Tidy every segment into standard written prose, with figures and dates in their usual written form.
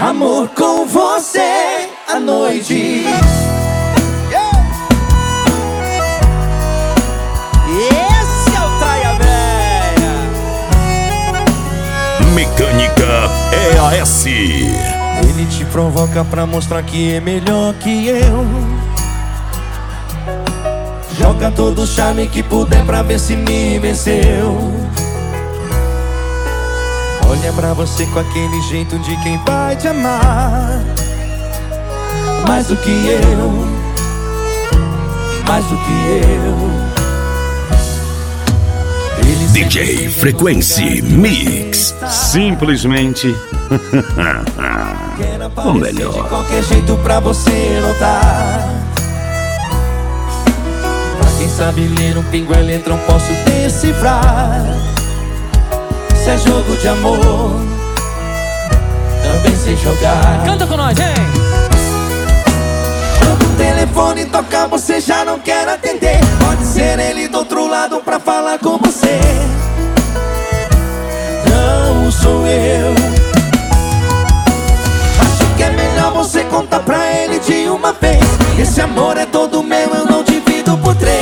amor com você à noite. Esse é o Traia Véia. Mecânica EAS. Ele te provoca pra mostrar que é melhor que eu. Joga todo o charme que puder pra ver se me venceu. Olha pra você com aquele jeito de quem vai te amar. Mais do que eu, mais do que eu. Ele DJ Frequency Mix. Simplesmente o melhor. De qualquer jeito pra você notar. Pra quem sabe ler um pinguim letrão posso decifrar. Se é jogo de amor, também sei jogar. Canta com nós, hein? Quando o telefone toca você já não quer atender. Pode ser ele do outro lado pra falar com você. Não sou eu. Acho que é melhor você contar pra ele de uma vez. Esse amor é todo meu, eu não divido por três.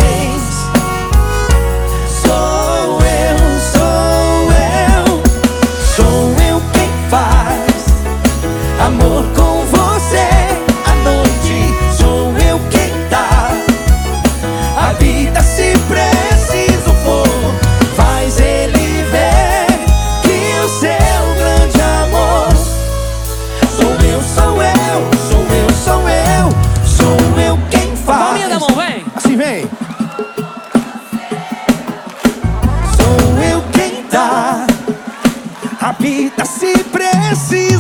Sou eu, sou eu. Sou eu quem faz amor com você à noite. Sou eu quem dá a vida se preciso for. Faz ele ver que o seu grande amor sou eu, sou eu, sou eu, sou eu. Sou eu quem faz. Palminha da mão, vem. Assim vem. Sou eu quem dá a vida se precisa.